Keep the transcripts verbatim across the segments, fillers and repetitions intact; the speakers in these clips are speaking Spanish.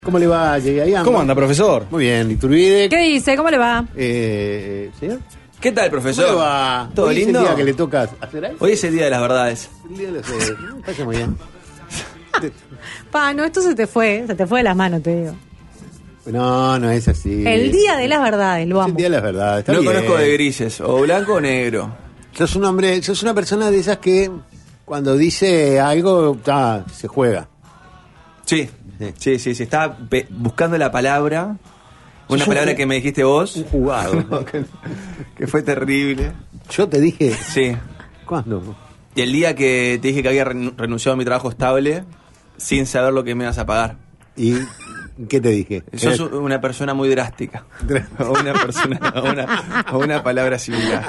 ¿Cómo le va, Yeyayán? ¿Cómo anda, profesor? Muy bien, Iturbide. ¿Qué dice? ¿Cómo le va? Eh, ¿Señor? ¿Qué tal, profesor? ¿Cómo le va? ¿Todo Hoy lindo? ¿Es el día que le toca hacer algo? Hoy es el día de las verdades. El día de los... Eh, me parece muy bien. Pa, no, esto se te fue, se te fue de las manos, te digo. No, no es así. El día de las verdades, lo Es amo. el día de las verdades. Está No bien. conozco de grises, o blanco o negro. Sos un hombre, sos una persona de esas que cuando dice algo, ta, se juega. Sí, Sí. sí, sí, sí. Estaba pe- buscando la palabra. Una Sos un palabra ju- que me dijiste vos, Un jugado. que fue terrible. Yo te dije, Sí. ¿cuándo? Y el día que te dije que había ren- renunciado a mi trabajo estable, sin saber lo que me ibas a pagar. ¿Y qué te dije? Sos Eh, una persona muy drástica. O una persona, o una, o una palabra similar.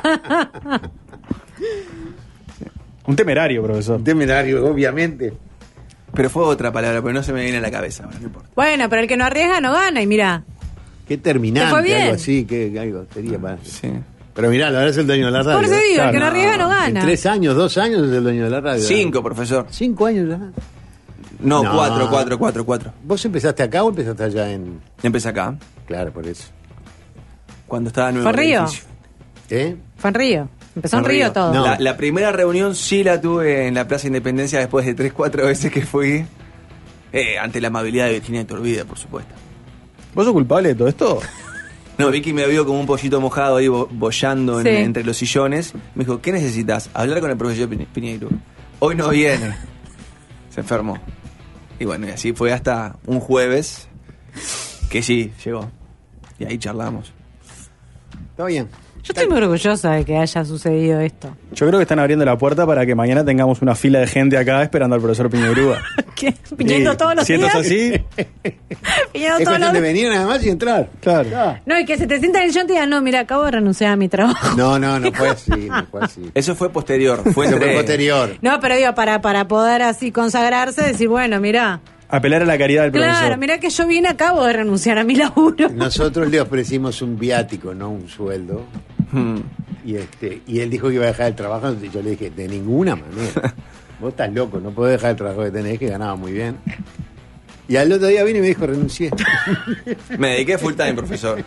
Un temerario, profesor. Un temerario, obviamente. Pero fue otra palabra, pero no se me viene a la cabeza. Bueno, no importa. Bueno, pero el que no arriesga no gana, y mira. Qué terminante, ¿Te fue bien? algo así, que algo sería para... Sí. Pero mirá, la verdad es el dueño de la radio. Por eso ¿eh? digo, el que no no, arriesga no En gana. tres años, dos años es el dueño de la radio. Cinco, profesor. ¿Cinco años ya? No, No. cuatro, cuatro, cuatro, cuatro. ¿Vos empezaste acá o empezaste allá en...? Empecé acá, Claro, por eso. cuando estaba nuevo. ¿Fue en Río? edificio. ¿Eh? Fue en Río. Empezó en En Río, todo. No. La, la primera reunión sí la tuve en la Plaza Independencia después de tres, cuatro veces que fui. Eh, ante la amabilidad de Virginia Iturbide, por supuesto. ¿Vos sos culpable de todo esto? No, Vicky me vio como un pollito mojado ahí bo- boyando en- Sí. entre los sillones. Me dijo, ¿qué necesitas? Hablar con el profesor Pi- Piñeiro. Hoy no viene. Se enfermó. Y bueno, y así fue hasta un jueves que sí, llegó. Y ahí charlamos. Está bien. Yo estoy muy orgullosa de que haya sucedido esto. Yo creo que están abriendo la puerta para que mañana tengamos una fila de gente acá esperando al profesor Piñeirúa. ¿Qué? Piñando Sí. todos los Si esto es días. así, Piñando Es todos cuestión los de días. venir nada más y entrar. claro. Ya. No, y que se te sienta en el sillón y te digan, no, mira, acabo de renunciar a mi trabajo. No, no, no fue así, no fue así. Eso fue posterior. Fue Eso entre... fue posterior. No, pero digo, para, para poder así consagrarse, decir, bueno, mira, Apelar a la caridad del profesor. claro, mira que yo vine, acabo de renunciar a mi laburo. Nosotros le ofrecimos un viático, no un sueldo. Hmm. Y este y él dijo que iba a dejar el trabajo. Y yo le dije, de ninguna manera. Vos estás loco, no podés dejar el trabajo que tenés, que ganaba muy bien. Y al otro día vino y me dijo, renuncié. Me dediqué full time, profesor.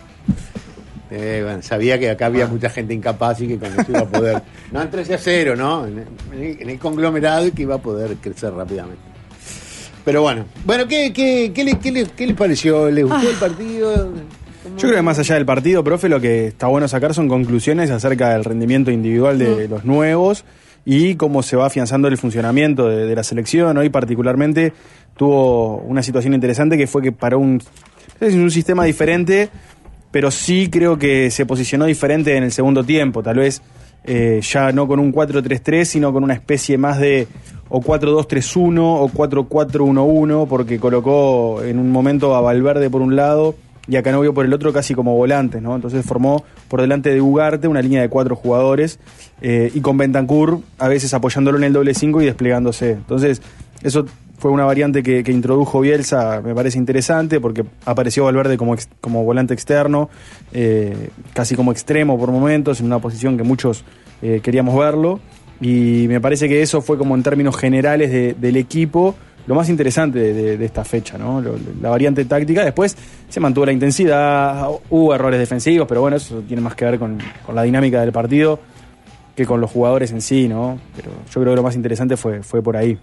Eh, bueno, sabía que acá había mucha gente incapaz y que con eso iba a poder, no en trece a cero, ¿no? En el, en el conglomerado y que iba a poder crecer rápidamente. Pero bueno, bueno, ¿qué, qué, qué, le- qué, le- qué les pareció? ¿Les gustó el partido? ¿Cómo? Yo creo que más allá del partido, profe, lo que está bueno sacar son conclusiones acerca del rendimiento individual de los nuevos y cómo se va afianzando el funcionamiento de, de la selección. Hoy particularmente tuvo una situación interesante que fue que para un, no sé si es un sistema diferente, pero sí creo que se posicionó diferente en el segundo tiempo. Tal vez eh, ya no con un cuatro tres tres, sino con una especie más de o cuatro dos tres uno o cuatro cuatro uno uno, porque colocó en un momento a Valverde por un lado y a Canovio por el otro, casi como volantes, ¿no? Entonces formó por delante de Ugarte una línea de cuatro jugadores eh, y con Bentancur a veces apoyándolo en el doble cinco y desplegándose. Entonces eso fue una variante que, que introdujo Bielsa, me parece interesante, porque apareció Valverde como, ex- como volante externo, eh, casi como extremo por momentos, en una posición que muchos eh, queríamos verlo, y me parece que eso fue como en términos generales de- del equipo lo más interesante de, de- de esta fecha, ¿no? Lo- la variante táctica. Después se mantuvo la intensidad, hubo errores defensivos, pero bueno, eso tiene más que ver con, con la dinámica del partido que con los jugadores en sí, ¿no? Pero yo creo que lo más interesante fue, fue por ahí.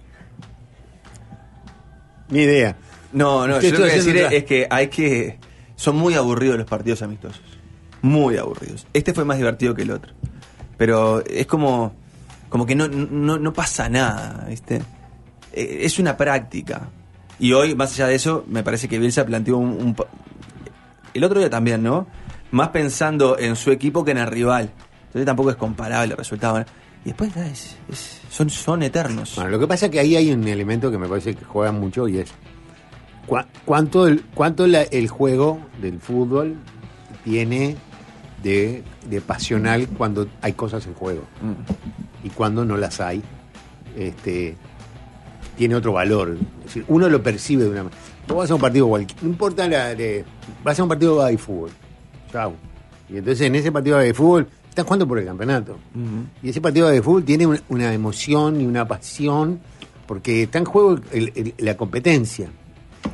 Ni idea. No, no, ¿Qué yo lo que estoy voy a decir haciendo es, atrás? es que hay que... Son muy aburridos los partidos amistosos. Muy aburridos. Este fue más divertido que el otro. Pero es como... Como que no, no, no pasa nada, ¿viste? Eh, Es una práctica. Y hoy, más allá de eso, me parece que Bielsa planteó un... un pa- el otro día también, ¿no? Más pensando en su equipo que en el rival. Entonces tampoco es comparable el resultado. Y después ah, es- es- son, son eternos. Bueno, lo que pasa es que ahí hay un elemento que me parece que juega mucho y es cua- cuánto el, cuánto la- el juego del fútbol tiene de, de pasional cuando hay cosas en juego Mm. y cuando no las hay. Este, tiene otro valor. Es decir, uno lo percibe de una manera. Vos vas a un partido cualquier, no importa la de, vas a un partido de fútbol. Chau. Y entonces en ese partido de fútbol están jugando por el campeonato. Ujú. Y ese partido de fútbol tiene una, una emoción y una pasión porque está en juego el- el- la competencia.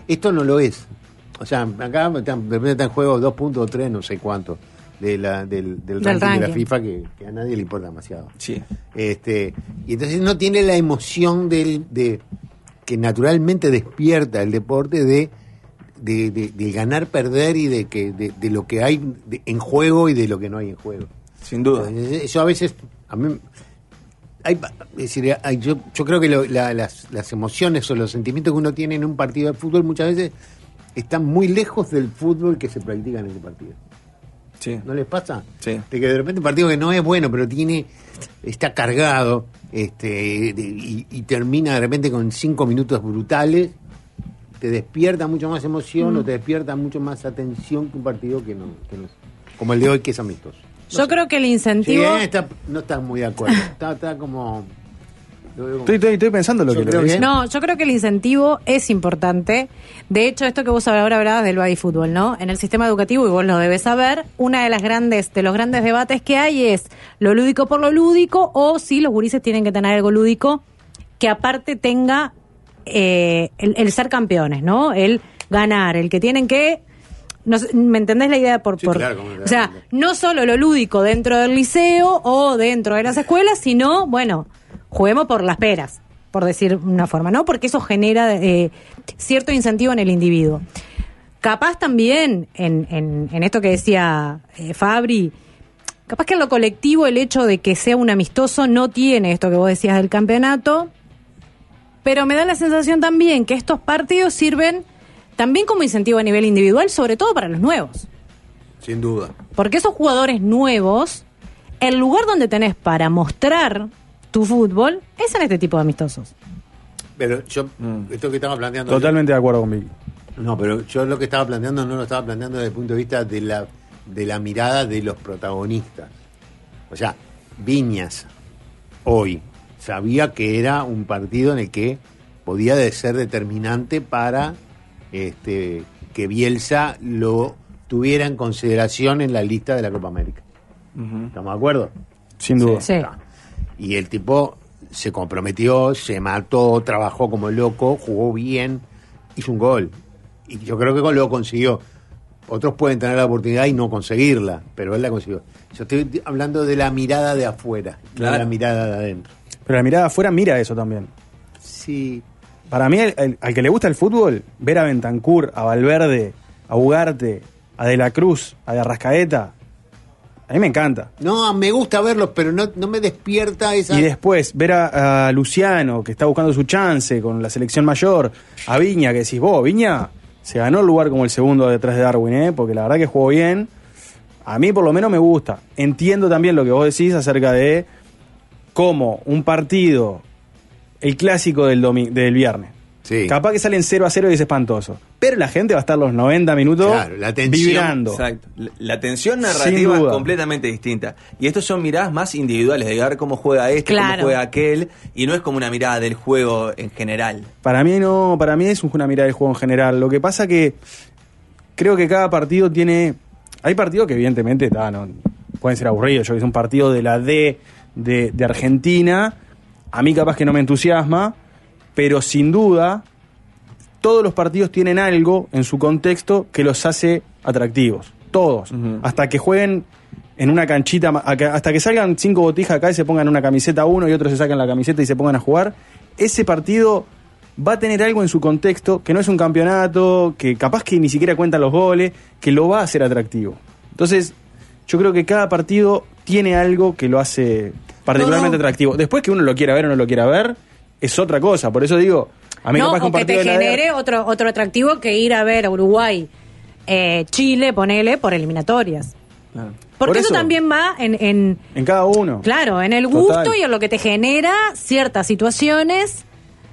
Esto no lo es. O sea, acá de repente está en juego dos punto tres, no sé cuánto, de la, del, del, Del ranking, ranking de la FIFA, que, que a nadie le importa demasiado. Sí. Este, y entonces no tiene la emoción del, de que naturalmente despierta el deporte de, de, de, de ganar, perder y de que de, de lo que hay de, en juego y de lo que no hay en juego. Sin duda. Eso a veces, a mí, hay, es decir, hay, yo, yo creo que lo, la, las, las emociones o los sentimientos que uno tiene en un partido de fútbol muchas veces están muy lejos del fútbol que se practica en ese partido. Sí. ¿No les pasa? Sí. De que de repente un partido que no es bueno, pero tiene está cargado este de, y, y termina de repente con cinco minutos brutales, te despierta mucho más emoción mm. o te despierta mucho más atención que un partido que no, que no como el de hoy, que es amistoso. No Yo sé. creo que el incentivo... Sí, está, no está muy de acuerdo. Está, está como... Estoy, estoy, estoy pensando lo Yo que creo lo que- No, yo creo que el incentivo es importante. De hecho, esto que vos ahora hablabas del body fútbol, ¿no? En el sistema educativo, y vos lo debes saber, una de las grandes, de los grandes debates que hay es lo lúdico por lo lúdico, o si los gurises tienen que tener algo lúdico que aparte tenga eh, el, el ser campeones, ¿no? El ganar, el que tienen que... No sé, ¿me entendés la idea? Por, Sí, por, claro, como- o sea, no solo lo lúdico dentro del liceo o dentro de las escuelas, sino, bueno, juguemos por las peras, por decir una forma, ¿no? Porque eso genera eh, cierto incentivo en el individuo. Capaz también, en, en, en esto que decía eh, Fabri, capaz que en lo colectivo el hecho de que sea un amistoso no tiene esto que vos decías del campeonato, pero me da la sensación también que estos partidos sirven también como incentivo a nivel individual, sobre todo para los nuevos. Sin duda. Porque esos jugadores nuevos, el lugar donde tenés para mostrar tu fútbol es en este tipo de amistosos. Pero yo, esto que estaba planteando... Totalmente de acuerdo con Vicky. No, pero yo lo que estaba planteando no lo estaba planteando desde el punto de vista de la, de la mirada de los protagonistas. O sea, Viñas, hoy, sabía que era un partido en el que podía de ser determinante para este, que Bielsa lo tuviera en consideración en la lista de la Copa América. Ujú. ¿Estamos de acuerdo? Sin duda. Sí. Y el tipo se comprometió, se mató, trabajó como loco, jugó bien, hizo un gol. Y yo creo que lo consiguió. Otros pueden tener la oportunidad y no conseguirla, pero él la consiguió. Yo estoy hablando de la mirada de afuera, no Claro. de la mirada de adentro. Pero la mirada afuera mira eso también. Sí. Para mí, el- el- al que le gusta el fútbol, ver a Bentancur, a Valverde, a Ugarte, a De la Cruz, a De Arrascaeta, a mí me encanta. No, me gusta verlos, pero no, no me despierta esa... Y después ver a, a Luciano, que está buscando su chance con la selección mayor, a Viña, que decís, vos, Viña se ganó el lugar como el segundo detrás de Darwin, ¿eh? Porque la verdad que jugó bien. A mí por lo menos me gusta. Entiendo también lo que vos decís acerca de cómo un partido, el clásico del, domi- del viernes, Sí. capaz que salen cero a cero y es espantoso. Pero la gente va a estar los noventa minutos Claro, la tensión. vibrando. Exacto. La, la tensión Sin narrativa es duda. completamente distinta. Y estos son miradas más individuales, de ver cómo juega este, Claro. cómo juega aquel, y no es como una mirada del juego en general. Para mí no, para mí es una mirada del juego en general. Lo que pasa que creo que cada partido tiene... Hay partidos que evidentemente ta, no, pueden ser aburridos. Yo que es un partido de la D de, de Argentina, a mí capaz que no me entusiasma, pero sin duda todos los partidos tienen algo en su contexto que los hace atractivos. Todos. Ujú. Hasta que jueguen en una canchita, ma- acá- hasta que salgan cinco botijas acá y se pongan una camiseta uno y otros se sacan la camiseta y se pongan a jugar, ese partido va a tener algo en su contexto que no es un campeonato, que capaz que ni siquiera cuentan los goles, que lo va a hacer atractivo. Entonces, yo creo que cada partido tiene algo que lo hace particularmente No, no. atractivo. Después que uno lo quiera ver o no lo quiera ver, es otra cosa. Por eso digo, a mí No, capaz que o un que partido te de la D- genere otro, otro atractivo que ir a ver a Uruguay, eh, Chile, ponele, por eliminatorias. Claro. Porque Por eso, eso. también va en, en, en cada uno. claro, en el gusto Total. y en lo que te genera ciertas situaciones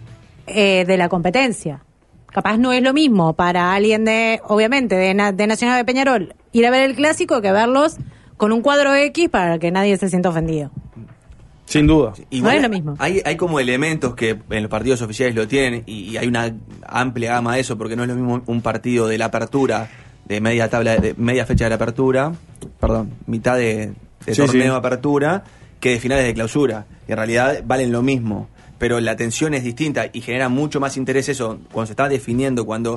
eh, de la competencia. Capaz no es lo mismo para alguien de, obviamente, de, Na- de Nacional de Peñarol, ir a ver el clásico que verlos con un cuadro X para que nadie se sienta ofendido. Sin duda. Igual No es lo mismo. Hay, hay como elementos que en los partidos oficiales lo tienen y, y hay una amplia gama de eso, porque no es lo mismo un partido de la apertura, de media tabla, de media fecha de la apertura, perdón, mitad de, de Sí, torneo sí. de apertura, que de finales de clausura. Y en realidad valen lo mismo, pero la tensión es distinta y genera mucho más interés eso cuando se está definiendo, cuando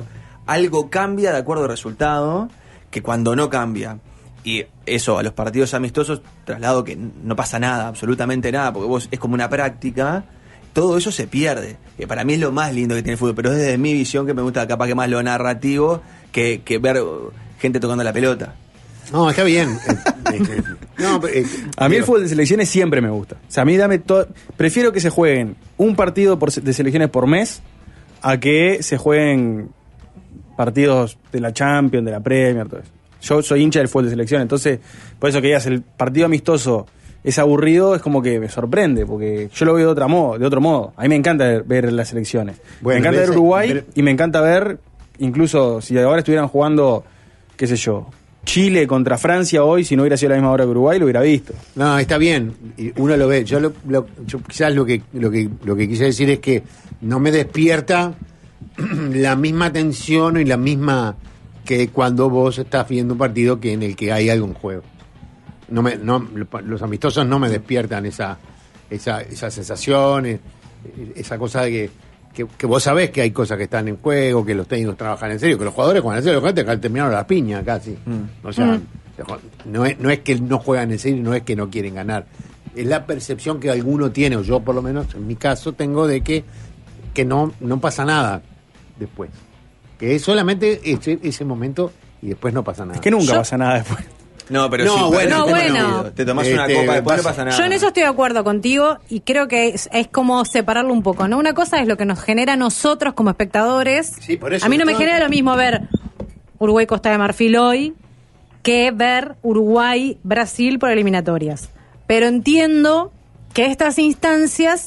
algo cambia de acuerdo al resultado, que cuando no cambia. Y eso, a los partidos amistosos, traslado que no pasa nada, absolutamente nada, porque vos es como una práctica, todo eso se pierde. Que para mí es lo más lindo que tiene el fútbol, pero es desde mi visión que me gusta capaz que más lo narrativo que, que ver gente tocando la pelota. No, está bien. no, pero, eh, A mí digo, el fútbol de selecciones siempre me gusta. O sea, a mí dame todo. Prefiero que se jueguen un partido por, de selecciones por mes a que se jueguen partidos de la Champions, de la Premier, todo eso. Yo soy hincha del fútbol de selección, entonces, por eso que digas, el partido amistoso es aburrido, es como que me sorprende, porque yo lo veo de otro modo. De otro modo. A mí me encanta ver, ver las selecciones. Bueno, me encanta ver ves, Uruguay pero- y me encanta ver, incluso si ahora estuvieran jugando, qué sé yo, Chile contra Francia hoy, si no hubiera sido a la misma hora que Uruguay, lo hubiera visto. No, está bien. Y uno lo ve. Yo, lo, lo- yo quizás lo que, lo que lo que quise decir es que no me despierta la misma tensión y la misma que cuando vos estás viendo un partido que en el que hay algo en juego. No me, no, los amistosos no me despiertan esa, esa, esa sensación, eh, esa cosa de que, que, que vos sabés que hay cosas que están en juego, que los técnicos trabajan en serio, que los jugadores juegan en serio, los jugadores terminaron las piñas casi. Mm. O sea, no, es, no es que no juegan en serio, no es que no quieren ganar. Es la percepción que alguno tiene, o yo por lo menos en mi caso tengo, de que, que no, no pasa nada después. Que es solamente ese, ese momento y después no pasa nada. Es que nunca Yo- pasa nada después. No, pero No, sí, bueno, perdés no, el bueno. partido. Te tomás una Este, copa, después no pasa- pasa nada. Yo en eso estoy de acuerdo contigo y creo que es, es como separarlo un poco, ¿no? Una cosa es lo que nos genera a nosotros como espectadores. Sí, por eso a mí no me no- genera lo mismo ver Uruguay-Costa de Marfil hoy que ver Uruguay-Brasil por eliminatorias. Pero entiendo que estas instancias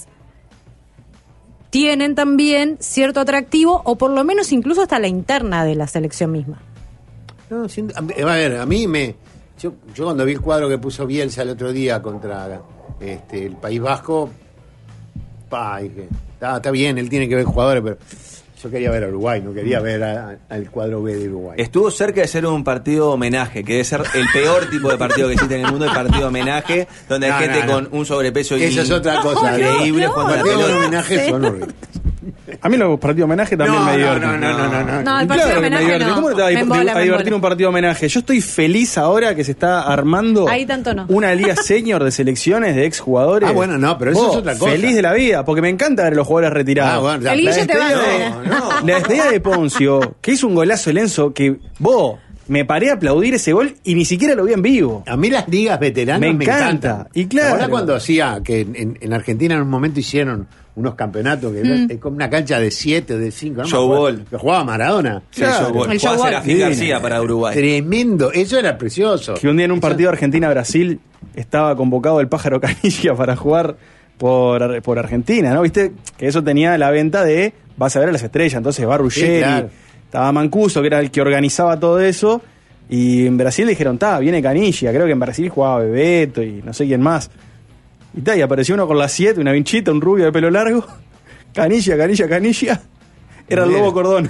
tienen también cierto atractivo o por lo menos incluso hasta la interna de la selección misma. No, sin- a, a ver, a mí me... Yo, yo cuando vi el cuadro que puso Bielsa el otro día contra este, el País Vasco, pa, dije, está, está bien, él tiene que ver jugadores, pero yo quería ver a Uruguay, no quería ver a- a- al cuadro B de Uruguay. Estuvo cerca de ser un partido homenaje, que debe ser el peor tipo de partido que existe en el mundo, el partido homenaje, donde hay No, gente no, no. con un sobrepeso Esa es otra cosa. increíble No, jugando a la Los partidos de pelota. homenaje son horribles. A mí los partidos de homenaje también No, me no, divierten. no, no, no, no. No, el Y partido de claro que me homenaje divierte. no. ¿Cómo no te va a, Me embola, a me divertir embola. un partido de homenaje? Yo estoy feliz ahora que se está armando Ahí tanto no. una liga senior de selecciones de exjugadores. Ah, bueno, no, pero eso Vos, es otra cosa. Feliz de la vida, porque me encanta ver a los jugadores retirados. Ah, bueno, ya, El la Guille te despedida va a de- ver. no, La despedida de Poncio, que hizo un golazo el Enzo, que vos, me paré a aplaudir ese gol y ni siquiera lo vi en vivo. A mí las ligas veteranas Me me, encanta. encantan. Y claro. Ahora cuando hacía, que en, en Argentina en un momento hicieron unos campeonatos, que Mm. era como una cancha de siete, de cinco, ¿no? Showball. Que jugaba Maradona. Sí, Claro. el showball. El Jugás showball. Serafín Sí. García para Uruguay. Tremendo, eso era precioso. Que un día en un partido Argentina-Brasil estaba convocado el Pájaro Canilla para jugar por, por Argentina, ¿no? Viste que eso tenía la venta de vas a ver a las estrellas, entonces va Ruggeri, Sí, claro. estaba Mancuso, que era el que organizaba todo eso, y en Brasil dijeron, ta, viene Canilla, creo que en Brasil jugaba Bebeto y no sé quién más. Y ta, y apareció uno con la siete, una vinchita, un rubio de pelo largo, Canilla, Canilla, Canilla, era el Bien. Lobo Cordón.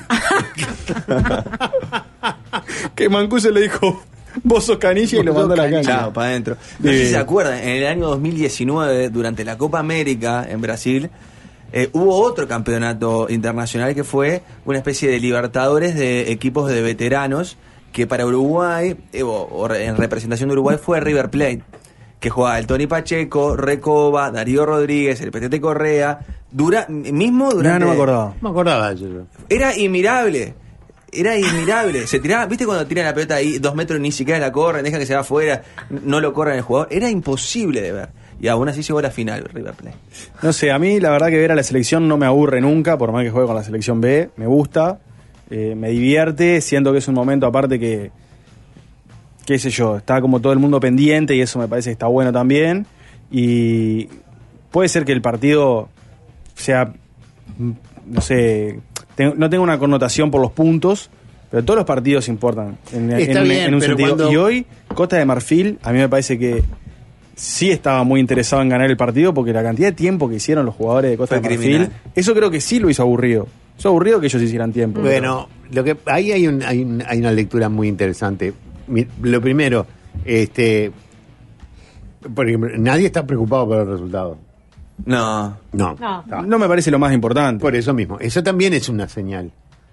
Que Mancuso le dijo, vos sos Canilla y lo Vos mandó a la sos cancha. Chao, para adentro. No sé si Divino. se acuerdan, en el año dos mil diecinueve, durante la Copa América en Brasil, eh, hubo otro campeonato internacional que fue una especie de Libertadores de equipos de veteranos, que para Uruguay, eh, o, o en representación de Uruguay, fue River Plate, que jugaba el Tony Pacheco, Recoba, Darío Rodríguez, el Petete Correa, dura, mismo durante... No, no me acordaba. No me acordaba de eso. Era inmirable. Era inmirable. Se tiraba, ¿viste cuando tiran la pelota ahí dos metros ni siquiera la corren, dejan que se va afuera, no lo corran el jugador? Era imposible de ver. Y aún así llegó a la final River Plate. No sé, a mí la verdad que ver a la selección no me aburre nunca, por más que juegue con la selección B, me gusta, eh, me divierte, siento que es un momento aparte que, qué sé yo, está como todo el mundo pendiente y eso me parece que está bueno también. Y puede ser que el partido sea, mm, no sé, te- no tenga una connotación por los puntos, pero todos los partidos importan en, Está en un- bien, en un pero sentido. cuando- Y hoy, Costa de Marfil, a mí me parece que sí estaba muy interesado en ganar el partido porque la cantidad de tiempo que hicieron los jugadores de Costa Fue de Marfil, criminal. eso creo que sí lo hizo aburrido. Hizo aburrido que ellos hicieran tiempo. Bueno, lo que ahí hay, un, hay, un- hay una lectura muy interesante. Mi- Lo primero, este, por ejemplo, nadie está preocupado por el resultado. No. No. No. está. No me parece lo más importante. Por eso mismo. Eso también es una señal.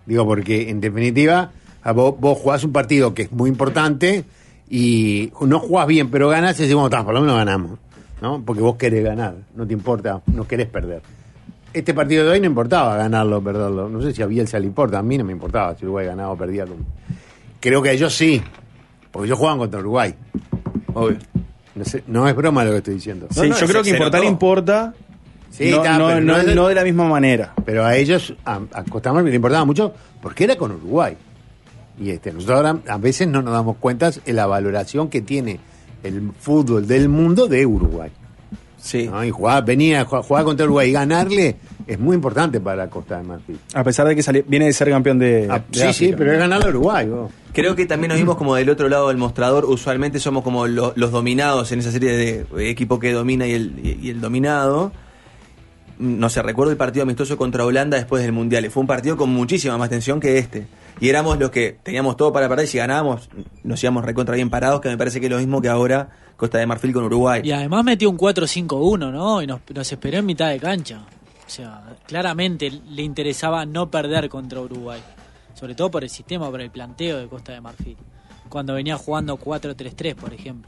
Digo, porque en definitiva, a vos, vos jugás un partido que es muy importante y no jugás bien, pero ganás y decís, bueno, tá, por lo menos ganamos, ¿no? Porque vos querés ganar, no te importa, no querés perder. Este partido de hoy no importaba ganarlo o perderlo. No sé si a Bielsa le importa, a mí no me importaba si Uruguay ganaba o perdía. Creo que a ellos sí, porque ellos juegan contra Uruguay. Obvio. No, sé, no es broma lo que estoy diciendo. Sí, No, no, yo se- creo que se importar notó. importa, Sí, no, está, no, pero no, no es de- no de la misma manera. Pero a ellos, a, a Costa Marfil le importaba mucho porque era con Uruguay. Y este, nosotros ahora a veces no nos damos cuenta de la valoración que tiene el fútbol del mundo de Uruguay. Sí. ¿No? Y jugar, venir a jugar, jugar contra Uruguay y ganarle es muy importante para Costa de Marfil. A pesar de que sali- viene de ser campeón de, Ah, de sí, sí, África. pero es ganarle a Uruguay. vos. Creo que también nos vimos como del otro lado del mostrador. Usualmente somos como lo- los dominados en esa serie de equipo que domina y el, y el dominado. No sé, recuerdo el partido amistoso contra Holanda después del Mundial. Fue un partido con muchísima más tensión que este. Y éramos los que teníamos todo para perder. Y si ganábamos, nos íbamos recontra bien parados, que me parece que es lo mismo que ahora Costa de Marfil con Uruguay. Y además metió un cuatro cinco uno, ¿no? Y nos, nos esperó en mitad de cancha. O sea, claramente le interesaba no perder contra Uruguay. Sobre todo por el sistema, por el planteo de Costa de Marfil. Cuando venía jugando cuatro tres tres, por ejemplo.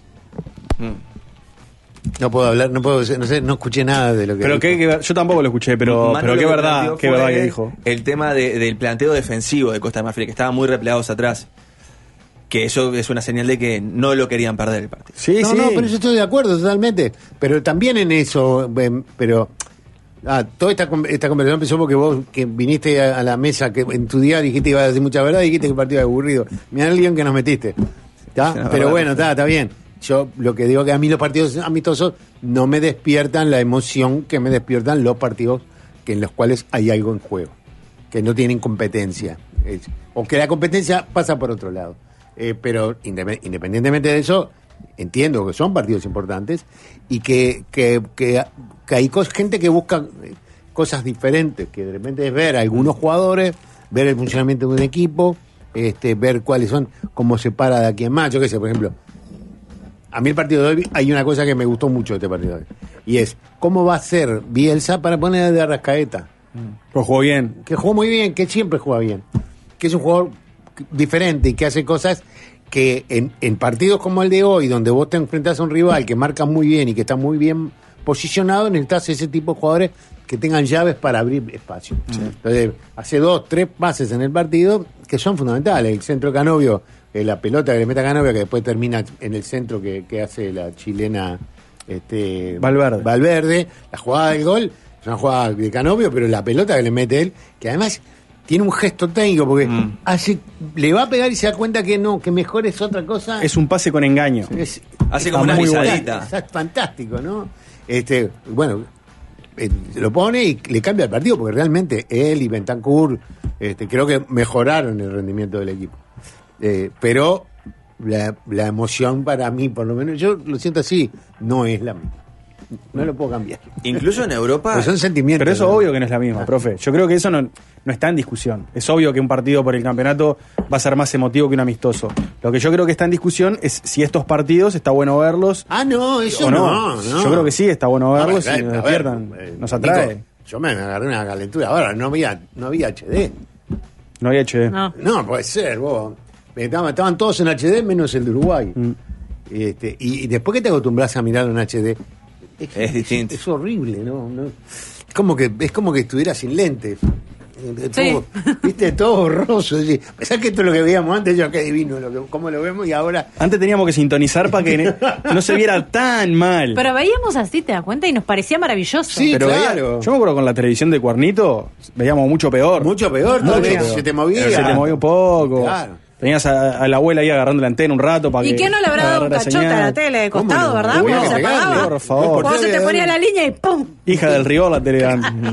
Mm. No puedo hablar, no puedo, no sé, no escuché nada de lo que Pero dijo. qué, qué- yo tampoco lo escuché, pero, Manu pero lo qué que verdad, planteó qué fue verdad que dijo. El tema de- del planteo defensivo de Costa de Marfil, que estaban muy replegados atrás. Que eso es una señal de que no lo querían perder el partido. Sí, no, sí. no, pero yo estoy de acuerdo totalmente. Pero también en eso, em, pero ah, toda esta, con- esta conversación empezó porque vos que viniste a, a la mesa, que en tu día dijiste que ibas a decir mucha verdad, dijiste que el partido era aburrido. Mirá el lío que nos metiste. ¿Tá? Sí, la Pero verdad. bueno, está, está bien. Yo lo que digo que a mí los partidos amistosos no me despiertan la emoción que me despiertan los partidos que en los cuales hay algo en juego, que no tienen competencia. Es- o que la competencia pasa por otro lado. Eh, pero indep- independientemente de eso, entiendo que son partidos importantes y que, que, que, que hay cos- gente que busca eh, cosas diferentes, que de repente es ver a algunos jugadores, ver el funcionamiento de un equipo, este, ver cuáles son, cómo se para de aquí en más. Yo qué sé, por ejemplo, a mí el partido de hoy, hay una cosa que me gustó mucho de este partido de hoy, y es cómo va a ser Bielsa para poner de Arrascaeta, Pero jugó bien. que jugó muy bien, que siempre juega bien, que es un jugador diferente y que hace cosas que en, en partidos como el de hoy, donde vos te enfrentás a un rival que marca muy bien y que está muy bien posicionado, necesitas ese tipo de jugadores que tengan llaves para abrir espacio. Entonces, hace dos, tres pases en el partido que son fundamentales. El centro de Canovio, eh, la pelota que le mete a Canovio, que después termina en el centro que, que hace la chilena este, Valverde. Valverde, la jugada del gol, es una jugada de Canovio, pero la pelota que le mete él, que además tiene un gesto técnico, porque Mm. hace, le va a pegar y se da cuenta que no, que mejor es otra cosa. Es un pase con engaño. Es- Hace está como una muy pisadita. bueno. Es fantástico, ¿no? Este, bueno, eh, lo pone y le cambia el partido, porque realmente él y Bentancur este, creo que mejoraron el rendimiento del equipo. Eh, pero la, la emoción para mí, por lo menos, yo lo siento así, no es la misma. No lo puedo cambiar. Incluso en Europa. Pues son sentimientos. Pero eso ¿no? obvio que no es la misma, profe. Yo creo que eso no, no está en discusión. Es obvio que un partido por el campeonato va a ser más emotivo que un amistoso. Lo que yo creo que está en discusión es si estos partidos está bueno verlos Ah, no, eso o no. no, no. Yo creo que sí, está bueno A verlos ver, y nos a ver, despiertan, eh, nos atrae. Nico, yo me agarré una calentura. Ahora, no había, no había H D. No había H D. No. No, puede ser, vos. Estaban, estaban todos en H D menos el de Uruguay. Mm. Este, y, y después que te acostumbras a mirar en H D, Es distinto. Es, horrible, ¿no? ¿no? Es como que es como que estuviera sin lentes. Eh, Sí. Todo, viste, todo borroso. Sí. Pensás que esto es lo que veíamos antes, yo qué divino, lo que, cómo lo vemos y ahora. Antes teníamos que sintonizar para que ne- no se viera tan mal. Pero veíamos así, ¿te das cuenta? Y nos parecía maravilloso. Sí, Pero claro. veía- yo me acuerdo con la televisión de Cuernito, veíamos mucho peor. Mucho peor, Mucho todavía peor. se te movía. Se te movía un poco. Claro. Tenías a, a la abuela ahí agarrando la antena un rato para que. ¿Y qué no le habrá dado un agarrara cachote a la señal. tele de ¿Cómo costado, no? verdad? Le voy a Cuando se pegarle, apagaba. por favor. Cuando se te ponía la línea y ¡pum! Hija del Río la tele.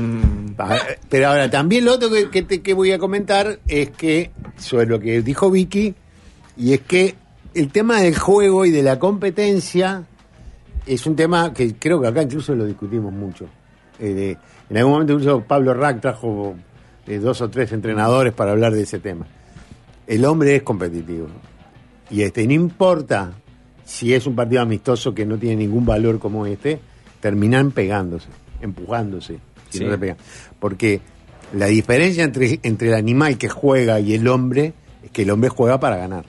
Ah, Pero ahora, también lo otro que, que, te- que voy a comentar es que, sobre lo que dijo Vicky, y es que el tema del juego y de la competencia es un tema que creo que acá incluso lo discutimos mucho. Eh, de- en algún momento incluso Pablo Rack trajo eh, dos o tres entrenadores para hablar de ese tema. El hombre es competitivo. Y este, no importa si es un partido amistoso que no tiene ningún valor como este, terminan pegándose, empujándose, si Sí. no se pegan. Porque La diferencia entre, entre el animal que juega y el hombre es que el hombre juega para ganar.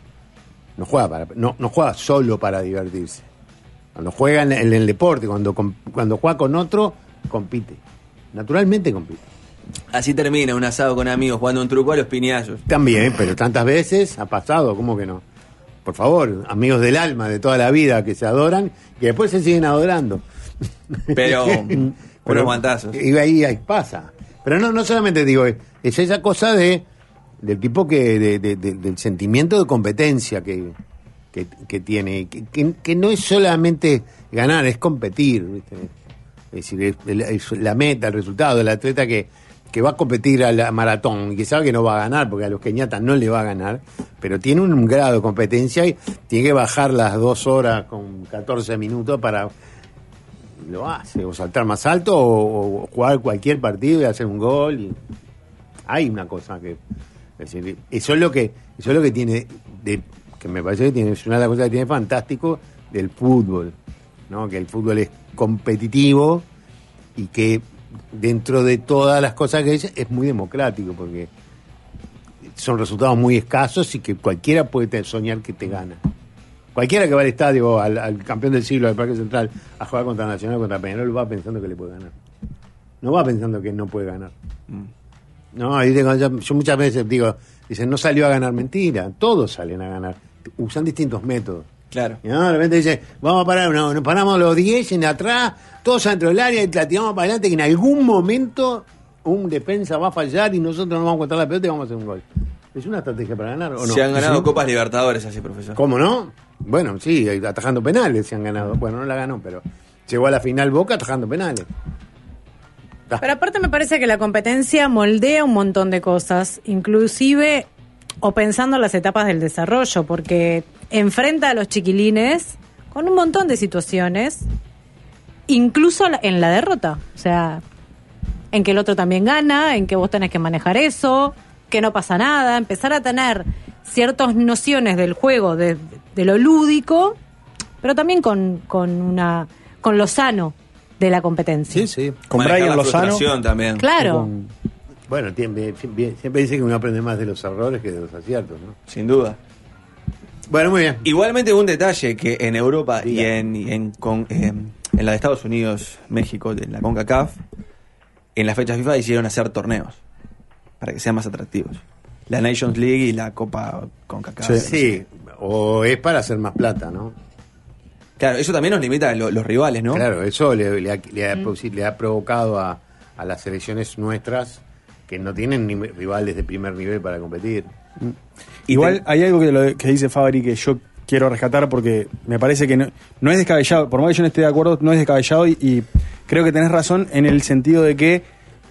No juega para, no, no juega solo para divertirse. Cuando juega en, en el deporte, cuando, cuando juega con otro, compite. Naturalmente compite. Así termina un asado con amigos jugando un truco a los piñazos. También, pero tantas veces ha pasado, ¿cómo que no? Por favor, amigos del alma de toda la vida que se adoran, que después se siguen adorando. Pero, Pero unos guantazos. Y ahí, ahí pasa. Pero no, no solamente digo, es esa cosa de del tipo que de, de, de, del sentimiento de competencia que, que, que tiene, que, que, que no es solamente ganar, es competir, ¿viste? Es decir, es, es la meta, el resultado del atleta que, que va a competir a la maratón y que sabe que no va a ganar, porque a los keñatas no le va a ganar, pero tiene un grado de competencia y tiene que bajar las dos horas con catorce minutos para... lo hace, o saltar más alto o, o jugar cualquier partido y hacer un gol. Y hay una cosa que... Es decir, eso es lo que eso es lo que tiene, de, que me parece que tiene, es una de las cosas que tiene fantástico del fútbol, ¿no? Que el fútbol es competitivo y que dentro de todas las cosas que es, es muy democrático, porque son resultados muy escasos y que cualquiera puede soñar que te gana. Cualquiera que va al estadio, al, al campeón del siglo del Parque Central, a jugar contra Nacional, contra Peñarol, va pensando que le puede ganar. No va pensando que no puede ganar. Mm. No, ahí digo, yo, yo muchas veces digo, dicen, no salió a ganar, mentira. Todos salen a ganar. Usan distintos métodos. Claro. Y no, de repente dicen, vamos a parar, no, nos paramos los diez en atrás, todos dentro del área y la tiramos para adelante, que en algún momento un defensa va a fallar y nosotros nos vamos a encontrar la pelota y vamos a hacer un gol. ¿Es una estrategia para ganar o no? Se han ganado ¿Sí? Copas Libertadores así, profesor. ¿Cómo no? Bueno, sí, atajando penales se han ganado. Bueno, no la ganó, pero llegó a la final Boca atajando penales. Ah. Pero aparte me parece que la competencia moldea un montón de cosas, inclusive o pensando en las etapas del desarrollo, porque enfrenta a los chiquilines con un montón de situaciones, incluso en la derrota. O sea, en que el otro también gana, en que vos tenés que manejar eso, que no pasa nada, empezar a tener ciertas nociones del juego, de, de lo lúdico, pero también con, con una con lo sano de la competencia. Sí, sí. Con Brian Lozano también. Claro. Con- Bueno, tiene, siempre dice que uno aprende más de los errores que de los aciertos, ¿no? Sin duda. Bueno, muy bien. Igualmente un detalle que en Europa y Diga. en, y en, con, eh, en la de Estados Unidos, México, en la CONCACAF, en las fechas FIFA hicieron hacer torneos para que sean más atractivos. La Nations League y la Copa CONCACAF. Sí. Sí, o es para hacer más plata, ¿no? Claro, eso también nos limita a lo- los rivales, ¿no? Claro, eso le, le ha, le ha produ- le ha provocado a, a las selecciones nuestras que no tienen ni rivales de primer nivel para competir. Igual te- hay algo que, lo, que dice Fabri que yo quiero rescatar porque me parece que no, no es descabellado, por más que yo no esté de acuerdo, no es descabellado y, y creo que tenés razón en el sentido de que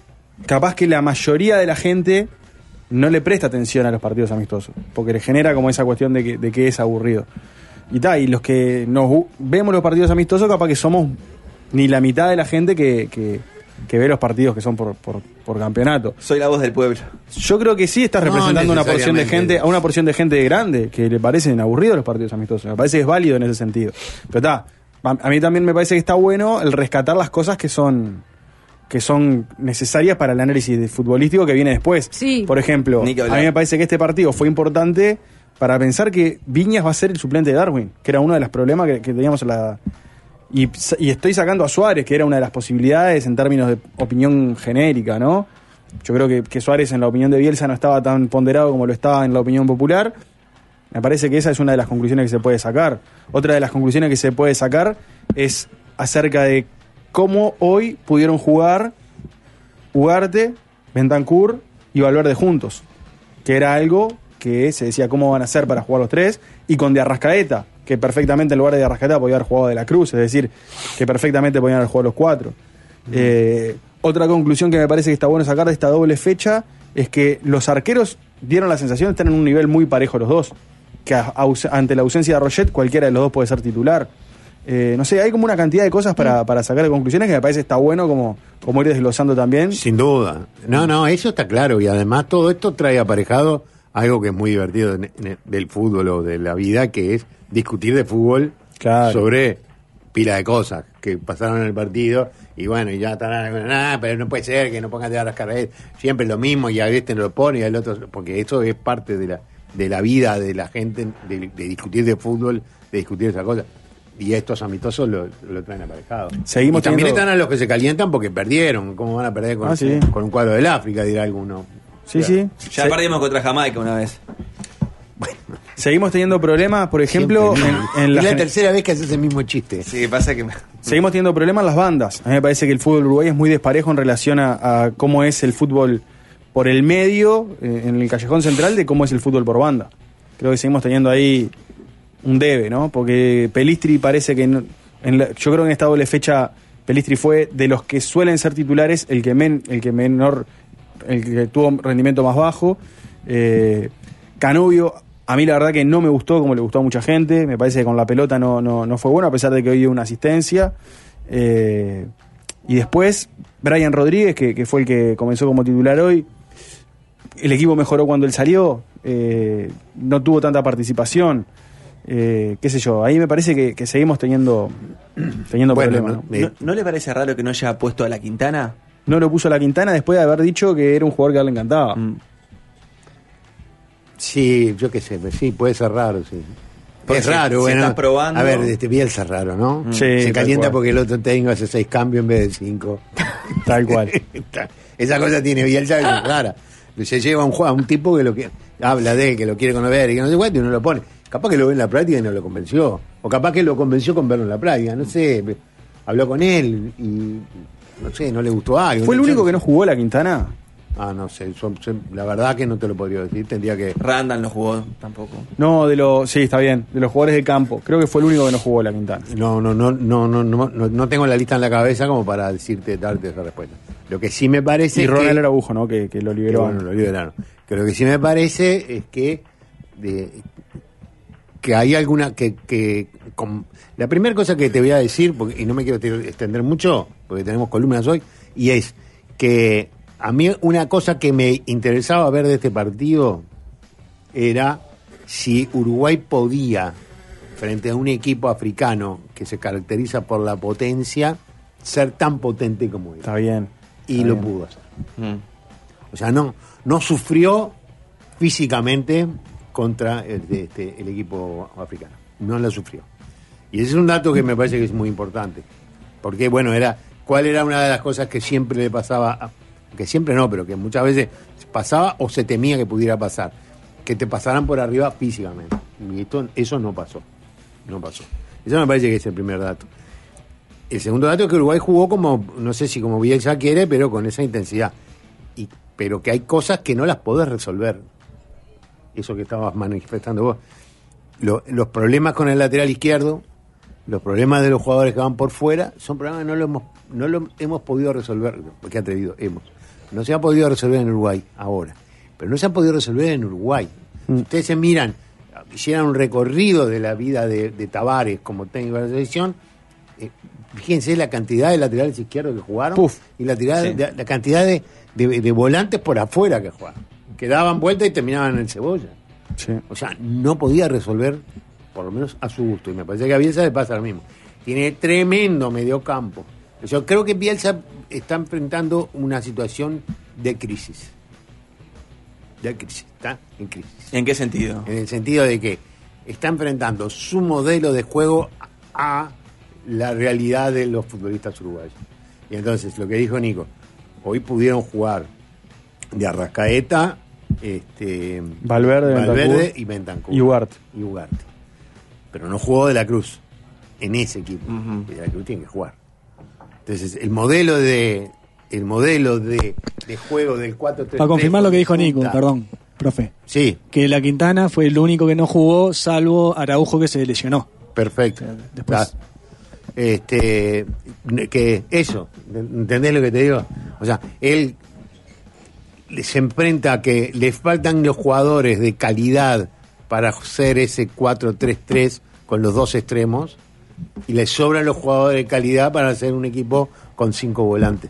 capaz que la mayoría de la gente no le presta atención a los partidos amistosos, porque le genera como esa cuestión de que, de que es aburrido. Y ta, y los que nos gu- vemos los partidos amistosos, capaz que somos ni la mitad de la gente que, que, que ve los partidos que son por, por, por campeonato. Soy la voz del pueblo. Yo creo que sí estás No representando una porción de necesariamente. gente, a una porción de gente grande que le parecen aburridos los partidos amistosos. Me parece que es válido en ese sentido. Pero está, a, a mí también me parece que está bueno el rescatar las cosas que son que son necesarias para el análisis de futbolístico que viene después. Sí. Por ejemplo, Ni que a hablar. mí me parece que este partido fue importante para pensar que Viñas va a ser el suplente de Darwin, que era uno de los problemas que, que teníamos en la... Y, y estoy sacando a Suárez, que era una de las posibilidades en términos de opinión genérica, ¿no? Yo creo que, que Suárez en la opinión de Bielsa no estaba tan ponderado como lo estaba en la opinión popular. Me parece que esa es una de las conclusiones que se puede sacar. Otra de las conclusiones que se puede sacar es acerca de cómo hoy pudieron jugar Ugarte, Bentancur y Valverde juntos, que era algo que se decía cómo van a hacer para jugar los tres, y con De Arrascaeta, que perfectamente en lugar de De Arrascaeta podía haber jugado De la Cruz, es decir, que perfectamente podían haber jugado los cuatro. Mm. Eh, otra conclusión que me parece que está bueno sacar de esta doble fecha es que los arqueros dieron la sensación de estar en un nivel muy parejo los dos, que a, aus- ante la ausencia de Roget cualquiera de los dos puede ser titular. Eh, no sé, hay como una cantidad de cosas para, para sacar de conclusiones que me parece está bueno como, como ir desglosando también. Sin duda. No, no, eso está claro. Y además todo esto trae aparejado algo que es muy divertido en- en el- del fútbol o de la vida, que es discutir de fútbol Claro. sobre pila de cosas que pasaron en el partido y bueno, y ya están, ah, pero no puede ser que no pongan de las carreras, siempre lo mismo y a este no lo pone y al otro, porque eso es parte de la de la vida de la gente, de, de discutir de fútbol, de discutir esa cosa. Y estos amistosos lo, lo traen aparejado. Seguimos y también teniendo... están a los que se calientan porque perdieron. ¿Cómo van a perder con, Ah, sí. con un cuadro del África? Dirá alguno. Sí, Ya. sí. Ya Se- perdimos contra Jamaica una vez. Seguimos teniendo problemas, por ejemplo, Siempre, en, ¿no? en la es la gen- tercera vez que haces el mismo chiste. Sí, pasa que... Seguimos teniendo problemas en las bandas. A mí me parece que el fútbol uruguayo es muy desparejo en relación a, a cómo es el fútbol por el medio, eh, en el callejón central, de cómo es el fútbol por banda. Creo que seguimos teniendo ahí un debe, ¿no? Porque Pelistri parece que... no- en la- yo creo que en esta doble fecha Pelistri fue de los que suelen ser titulares el que, men, el que menor... el que tuvo un rendimiento más bajo. Eh, Canovio, a mí la verdad que no me gustó como le gustó a mucha gente. Me parece que con la pelota no, no, no fue bueno, a pesar de que hoy dio una asistencia. Eh, y después, Brian Rodríguez, que, que fue el que comenzó como titular hoy. El equipo mejoró cuando él salió. Eh, no tuvo tanta participación. Eh, qué sé yo, ahí me parece que, que seguimos teniendo, teniendo Bueno, problemas. no, ¿no? ¿No, ¿No le parece raro que no haya puesto a la Quintana? No lo puso a la Quintana después de haber dicho que era un jugador que a él le encantaba. Mm. Sí, yo qué sé, sí, puede ser raro, sí. Porque es se- raro, se bueno. está probando. A ver, este Bielsa es raro, ¿no? Sí, Se tal calienta cual. porque el otro técnico hace seis cambios en vez de cinco. Tal cual. Esa cosa tiene Bielsa que es rara. Se lleva a un, a un tipo que lo que habla de él, que lo quiere conocer y que no sé cuánto y no lo pone. Capaz que lo ve en la práctica y no lo convenció. O capaz que lo convenció con verlo en la práctica, no sé. Habló con él y no sé, no le gustó algo. ¿Fue el No sé. único que no jugó la Quintana? Ah, no sé, son- son- la verdad que no te lo podría decir, tendría que... Randall no jugó tampoco. No, de los. Sí, está bien. De los jugadores de campo. Creo que fue el único que no jugó la Quintana. No, no, no, no, no, no, no, no tengo la lista en la cabeza como para decirte, darte esa respuesta. Lo que sí me parece Y es Ronald que, Araujo, ¿no? Que, que lo que, liberó. bueno, lo liberaron. Que lo que sí me parece es que de, que hay alguna que, que con- la primera cosa que te voy a decir, porque, y no me quiero te- extender mucho, porque tenemos columnas hoy, y es que a mí una cosa que me interesaba ver de este partido era si Uruguay podía, frente a un equipo africano que se caracteriza por la potencia, ser tan potente como ellos. Está bien. Y está lo bien. pudo hacer. Mm. O sea, no, no sufrió físicamente contra el, de este, el equipo africano. No la sufrió. Y ese es un dato que me parece que es muy importante. Porque, bueno, era cuál era una de las cosas que siempre le pasaba, a- que siempre no, pero que muchas veces pasaba o se temía que pudiera pasar, que te pasaran por arriba físicamente. Y esto, eso no pasó. No pasó. Eso me parece que es el primer dato. El segundo dato es que Uruguay jugó como, no sé si como Bielsa quiere, pero con esa intensidad. Y, pero que hay cosas que no las podés resolver. Eso que estabas manifestando vos. Lo- los problemas con el lateral izquierdo, los problemas de los jugadores que van por fuera, son problemas que no lo hemos, no lo hemos podido resolver. Porque atrevido, hemos. No se ha podido resolver en Uruguay ahora. Pero no se ha podido resolver en Uruguay. Si ustedes se miran, hicieran un recorrido de la vida de, de Tavares como técnico de la selección, eh, fíjense la cantidad de laterales izquierdos que jugaron Puf. y la, tirada, Sí. de- la cantidad de, de- de volantes por afuera que jugaban. Que daban vuelta y terminaban en el cebolla. Sí. O sea, no podía resolver, por lo menos a su gusto. Y me parece que a Bielsa le pasa lo mismo. Tiene tremendo mediocampo. Yo creo que Bielsa está enfrentando una situación de crisis. De crisis, está en crisis. ¿En qué sentido? En el sentido de que está enfrentando su modelo de juego a la realidad de los futbolistas uruguayos. Y entonces, lo que dijo Nico, hoy pudieron jugar de Arrascaeta, este, Valverde, Valverde Bentancur y Bentancur. y Ugarte. Y Ugarte. Pero no jugó De la Cruz en ese equipo. Ujú. De la Cruz tiene que jugar. Entonces, el modelo de el modelo de, de juego del cuatro tres tres Para confirmar lo que dijo Nico, punta. perdón, profe. Sí, Que la Quintana fue el único que no jugó, salvo Araujo, que se lesionó. perfecto. Después- Claro. Este, que eso, ¿entendés lo que te digo? O sea, él se enfrenta a que le faltan los jugadores de calidad para hacer ese cuatro tres tres con los dos extremos y le sobran los jugadores de calidad para hacer un equipo con cinco volantes.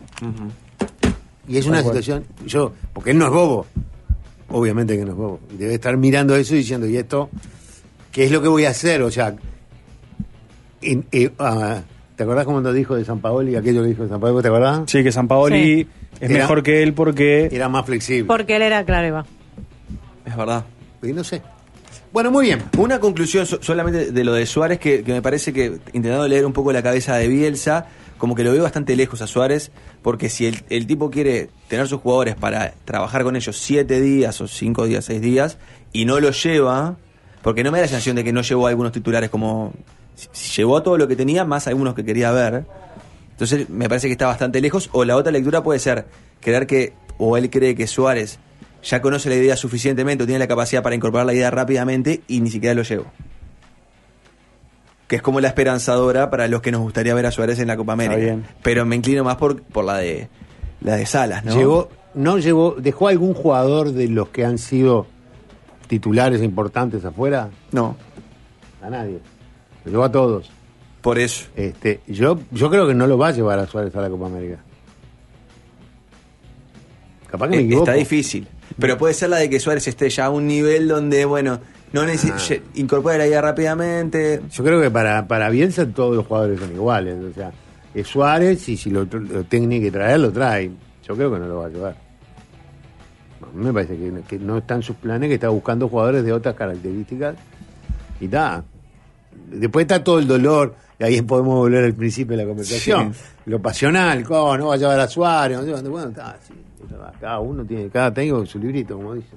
Y es una Tal cual. situación, yo, porque él no es bobo, obviamente que no es bobo, y debe estar mirando eso y diciendo, ¿y esto qué es lo que voy a hacer? O sea, en- eh, ah, ¿Te acordás cómo nos dijo de Sampaoli, aquello que dijo de Sampaoli? ¿Te acordás? Sí, que Sampaoli Sí. es Era- mejor que él porque... Era más flexible. Porque él era claro, Eva. Es verdad. Y no sé. Bueno, muy bien. Una conclusión so- solamente de lo de Suárez, que, que me parece que, intentando leer un poco la cabeza de Bielsa, como que lo veo bastante lejos a Suárez, porque si el, el tipo quiere tener sus jugadores para trabajar con ellos siete días o cinco días, seis días, y no lo lleva, porque no me da la sensación de que no llevó a algunos titulares como... Si, si llevó todo lo que tenía, más algunos que quería ver. Entonces me parece que está bastante lejos. O la otra lectura puede ser creer que, o él cree que Suárez ya conoce la idea suficientemente o tiene la capacidad para incorporar la idea rápidamente y ni siquiera lo llevó. Que es como la esperanzadora para los que nos gustaría ver a Suárez en la Copa América. Está bien. Pero me inclino más por, por la de la de Salas, ¿no? Llegó, no llevó, ¿dejó algún jugador de los que han sido titulares importantes afuera? No, A nadie. Lo llevó a todos. por eso. Este, yo, yo creo que no lo va a llevar a Suárez a la Copa América. Capaz que me Eh, equivoco. Está difícil. Pero puede ser la de que Suárez esté ya a un nivel donde, bueno, no necesita Ah. incorpora la idea rápidamente. Yo creo que para, para Bielsa todos los jugadores son iguales. O sea, es Suárez y si lo, lo tiene que traer, lo trae. Yo creo que no lo va a llevar. A mí me parece que, que no está en sus planes, que está buscando jugadores de otras características. Y está. Después está todo el dolor, y ahí podemos volver al principio de la conversación. Sí. Lo pasional, ¿cómo no va a llevar a Suárez? No sé dónde. Bueno, está, sí, cada uno tiene, cada técnico su librito, como dicen.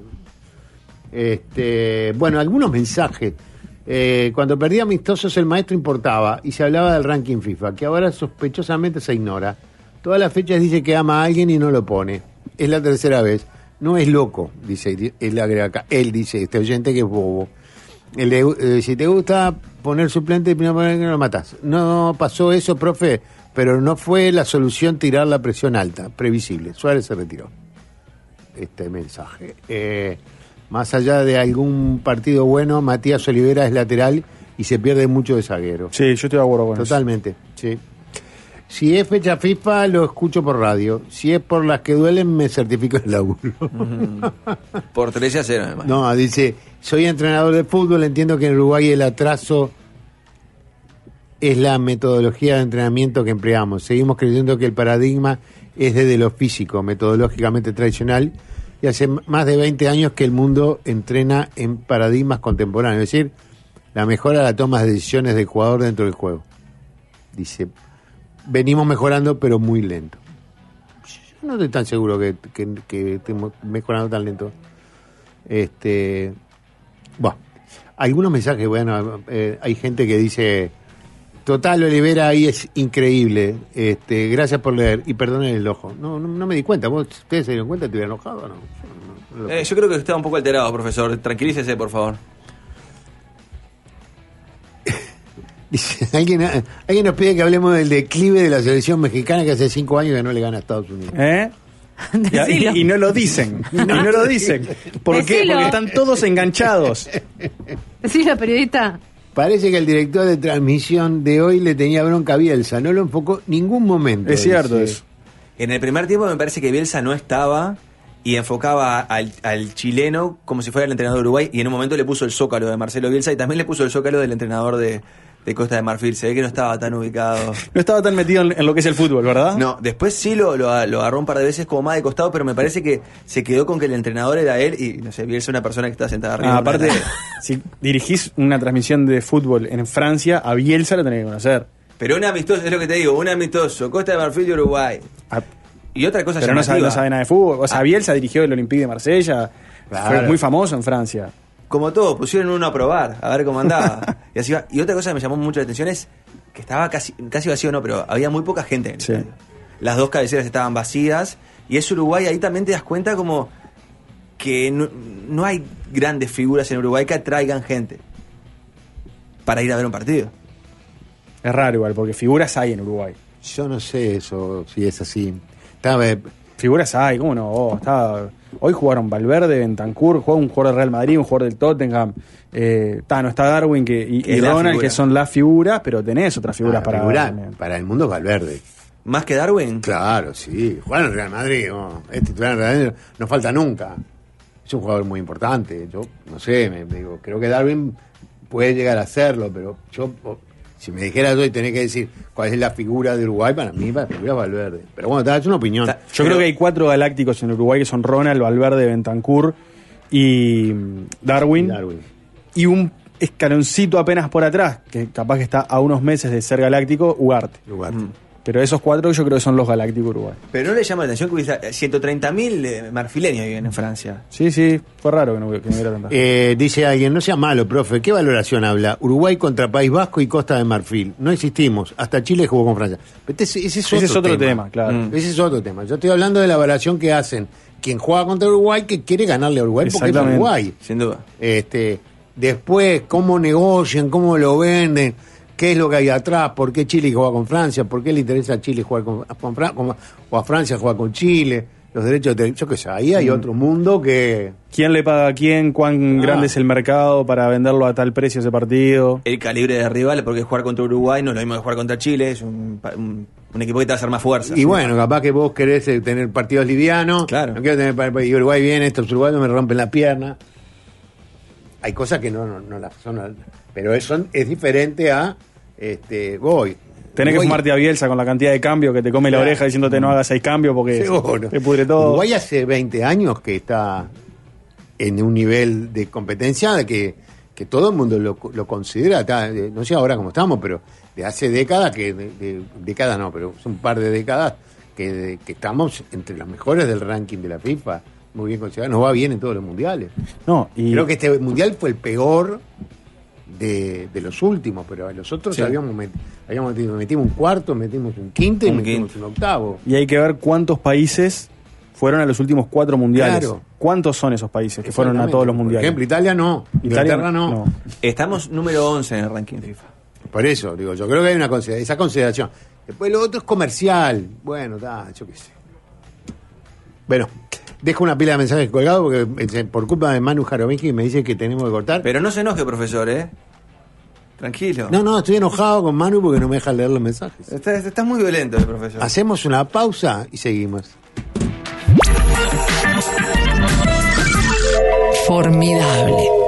Este, bueno, algunos mensajes. Eh, cuando perdía amistosos el maestro importaba y se hablaba del ranking FIFA, que ahora sospechosamente se ignora. Todas las fechas dice que ama a alguien y no lo pone. Es la tercera vez. No es loco, dice, él agrega acá. Él dice, este oyente que es bobo. El de, eh, si te gusta poner suplente, primero poner que no lo matás. No pasó eso, profe, pero no fue la solución tirar la presión alta, previsible. Suárez se retiró. Este mensaje. Eh, más allá de algún partido bueno, Matías Olivera es lateral y se pierde mucho de zaguero. Sí, yo estoy de acuerdo con Totalmente, sí. Si es fecha FIFA, lo escucho por radio. Si es por las que duelen, me certifico el laburo. Por trece a cero, además. No, dice, soy entrenador de fútbol, entiendo que en Uruguay el atraso es la metodología de entrenamiento que empleamos. Seguimos creyendo que el paradigma es desde lo físico, metodológicamente tradicional, y hace más de veinte años que el mundo entrena en paradigmas contemporáneos, es decir, la mejora de la toma de decisiones del jugador dentro del juego. Dice, venimos mejorando, pero muy lento. Yo no estoy tan seguro que, que, que estemos mejorando tan lento. Este, bueno, algunos mensajes, bueno, eh, hay gente que dice, total, Olivera ahí es increíble, este, gracias por leer, y perdonen el ojo. No, no, no me di cuenta, ¿vos, ustedes se dieron cuenta? ¿Te hubieran enojado o no? Yo, no, no lo- Eh, yo creo que está un poco alterado, profesor. Tranquilícese, por favor. Dice, alguien, alguien nos pide que hablemos del declive de la selección mexicana que hace cinco años que no le gana a Estados Unidos. ¿Eh? Y, Decilo. y- y no lo dicen. Y no lo dicen. ¿Por qué? Decilo. Porque están todos enganchados. Decilo, periodista. Parece que el director de transmisión de hoy le tenía bronca a Bielsa, no lo enfocó ningún momento. Es cierto dice. eso. En el primer tiempo me parece que Bielsa no estaba y enfocaba al, al chileno como si fuera el entrenador de Uruguay, y en un momento le puso el zócalo de Marcelo Bielsa y también le puso el zócalo del entrenador de, de Costa de Marfil. Se ve que no estaba tan ubicado. No estaba tan metido en, en lo que es el fútbol, ¿verdad? No, después sí lo, lo, lo agarró un par de veces como más de costado, pero me parece que se quedó con que el entrenador era él y, no sé, Bielsa una persona que está sentada arriba. Ah, de una aparte, de las- si dirigís una transmisión de fútbol en Francia, a Bielsa lo tenés que conocer. Pero un amistoso, es lo que te digo, un amistoso, Costa de Marfil y Uruguay. Ah, Y otra cosa pero no sabe, llamativa. no sabe nada de fútbol. O sea, Ah. Bielsa dirigió el Olympique de Marsella. Claro. Fue muy famoso en Francia. Como todo, pusieron uno a probar, a ver cómo andaba. y así va. Y otra cosa que me llamó mucho la atención es que estaba casi, casi vacío, no, pero había muy poca gente en el Sí. estadio. Las dos cabeceras estaban vacías. Y es Uruguay, ahí también te das cuenta como que no, no hay grandes figuras en Uruguay que atraigan gente para ir a ver un partido. Es raro igual, porque figuras hay en Uruguay. Yo no sé eso, si es así. Estaba, eh, Figuras hay, ¿cómo no? Oh, estaba- hoy jugaron Valverde, Bentancur, juega un jugador del Real Madrid, un jugador del Tottenham. Eh, ta, no está Darwin que, y, Que y es la Ronald, figura. que son las figuras, pero tenés otras figuras para, para figurar, también. para el mundo Valverde. Más que Darwin. Claro, sí. Jugar en el Real Madrid, no. Es titular en el Real Madrid, no falta nunca. Es un jugador muy importante. Yo no sé, me, me digo, creo que Darwin puede llegar a hacerlo, pero yo, Si me dijeras hoy, tenés que decir cuál es la figura de Uruguay, para mí la figura es Valverde. Pero bueno, es una opinión. Yo Pero- creo que hay cuatro galácticos en Uruguay que son Ronald, Valverde, Bentancur y mm, Darwin. Darwin. Y un escaloncito apenas por atrás, que capaz que está a unos meses de ser galáctico, Ugarte. Ugarte. Mm. Pero esos cuatro yo creo que son los galácticos Uruguay. Pero no le llama la atención que hubiese ciento treinta mil eh, marfileños viven en Francia. Sí, sí, fue raro que no, que no hubiera tanta gente. Eh, dice alguien, no sea malo, profe, ¿qué valoración habla? Uruguay contra País Vasco y Costa de Marfil. No existimos, hasta Chile jugó con Francia. Pero ese, ese es otro, Ese es otro tema. tema, claro. Mm. Ese es otro tema. Yo estoy hablando de la valoración que hacen quien juega contra Uruguay, que quiere ganarle a Uruguay porque es Exactamente. Uruguay. Sin duda. Este, después, cómo negocian, cómo lo venden, qué es lo que hay atrás, por qué Chile juega con Francia, por qué le interesa a Chile jugar con, con Fran- con- o a Francia jugar con Chile, los derechos de televisión, yo qué sé, ahí hay otro mundo que... ¿Quién le paga a quién? ¿Cuán Ah. grande es el mercado para venderlo a tal precio ese partido? El calibre de rival, porque jugar contra Uruguay no es lo mismo que jugar contra Chile, es un, pa- un- un equipo que te va a hacer más fuerza. Y bueno, capaz que vos querés eh, tener partidos livianos, Claro. no quiero tener pa- pa- y Uruguay viene, estos uruguayos me rompen la pierna. Hay cosas que no, no, no las son, pero eso es diferente a este voy. Tenés que Uruguay- fumarte a Bielsa con la cantidad de cambio que te come la Claro. oreja diciéndote no hagas seis cambios porque Seguro. te pudre todo. Uruguay hace veinte años que está en un nivel de competencia de que, que todo el mundo lo, lo considera, está, eh, no sé ahora cómo estamos, pero de hace décadas, que de, de- décadas no, pero es un par de décadas que, de- que estamos entre los mejores del ranking de la FIFA, muy bien considerado, nos va bien en todos los mundiales. No, y Creo que este mundial fue el peor de, de los últimos, pero a los otros Sí. habíamos, met- habíamos metido, metimos un cuarto, metimos un quinto y Un metimos quinto. un octavo. y hay que ver cuántos países fueron a los últimos cuatro mundiales. Claro. ¿Cuántos son esos países que fueron a Exactamente. todos los mundiales? Por ejemplo, Italia no, Italia Inglaterra no. Estamos número once en el ranking FIFA. Por eso, digo, yo creo que hay una consideración, esa consideración. Después lo otro es comercial. Bueno, está, yo qué sé. Bueno, dejo una pila de mensajes colgados porque eh, por culpa de Manu Jarovinski me dice que tenemos que cortar. Pero no se enoje, profesor, ¿eh? Tranquilo. No, no, estoy enojado con Manu porque no me deja leer los mensajes. Estás, estás muy violento, el profesor. Hacemos una pausa y seguimos. Formidable.